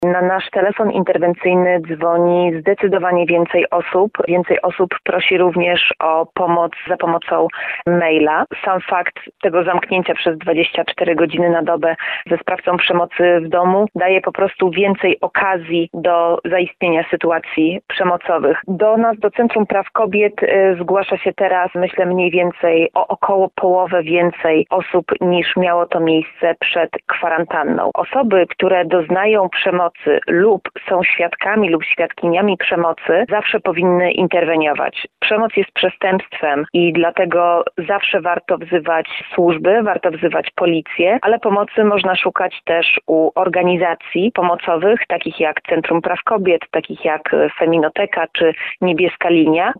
Na nasz telefon interwencyjny dzwoni zdecydowanie więcej osób. Więcej osób prosi również o pomoc za pomocą maila. Sam fakt tego zamknięcia przez 24 godziny na dobę ze sprawcą przemocy w domu daje po prostu więcej okazji do zaistnienia sytuacji przemocowych. Do nas, do Centrum Praw Kobiet zgłasza się teraz, myślę, mniej więcej o około połowę więcej osób niż miało to miejsce przed kwarantanną. Osoby, które doznają przemocy lub są świadkami lub świadkiniami przemocy, zawsze powinny interweniować. Przemoc jest przestępstwem i dlatego zawsze warto wzywać służby, warto wzywać policję, ale pomocy można szukać też u organizacji pomocowych, takich jak Centrum Praw Kobiet, takich jak Feminoteka czy Niebieska Linia.